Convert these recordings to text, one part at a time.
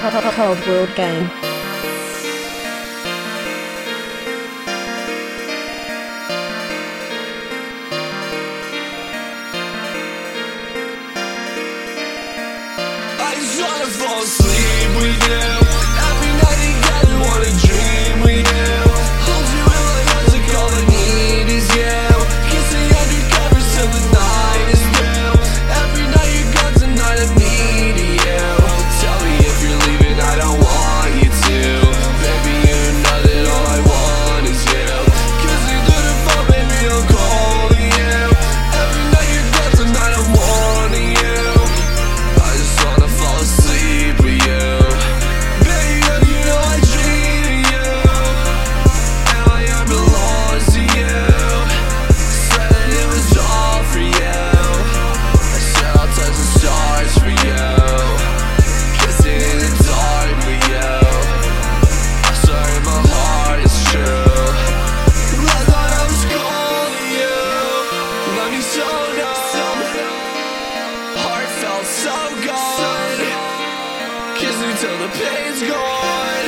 Cold World Game. I just wanna fall asleep with you. Every night together, wanna dream with you. Hold you in my arms like all I need is you. Kissing under covers till the night is through. Every night you're gone, tonight I'm needing you. Tell me if you're leaving, I don't want you to. Baby, you know that all I want is you. Kissing through the phone, baby, I'm calling you. Every night you're gone, tonight I'm wanting you. I just wanna fall asleep with you. Baby, you know I dream of you. And my heart belongs to you. Said that it was all for you. I said I'll touch the stars for you. Kissing in the dark with you. I'm sorry, my heart is true. I thought I was calling you. Love me so numb. Heart felt so good. Kiss me till the pain's gone.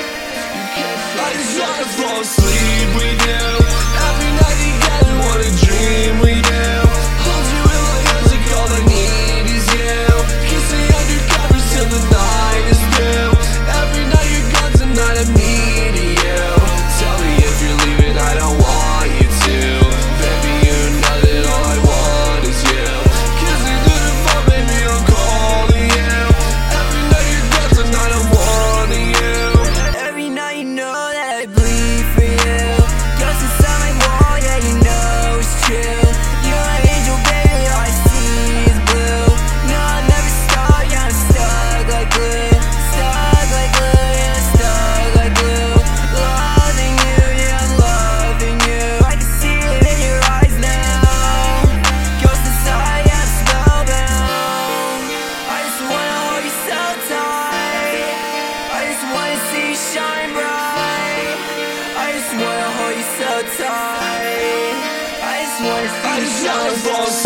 I just wanna fall asleep with you. Every night together, wanna dream with you. Hold you in my arms like all I need is you. Kiss me under covers till the night is through. Every night you're gone, tonight I'm needing you. Tell me if you're leaving, I don't want you to. Baby, you know that all I want is you. Kissing through the phone, baby, I'm calling you. Every night you're gone, tonight I'm wanting you. Every night you know that I bleed for you. Ghost inside my wall, yeah, you know it's true. You're my angel, baby, all I see is blue. No, I'll never stop, yeah, I'm stuck like glue. Stuck like glue, yeah, stuck like glue. Loving you, yeah, I'm loving you. I can see it in your eyes now. Ghost inside, yeah, I'm spellbound. I just wanna hold you so tight. I just wanna see you shine bright. I just wanna hold you so tight. I just wanna see I you just shine wanna fall bright.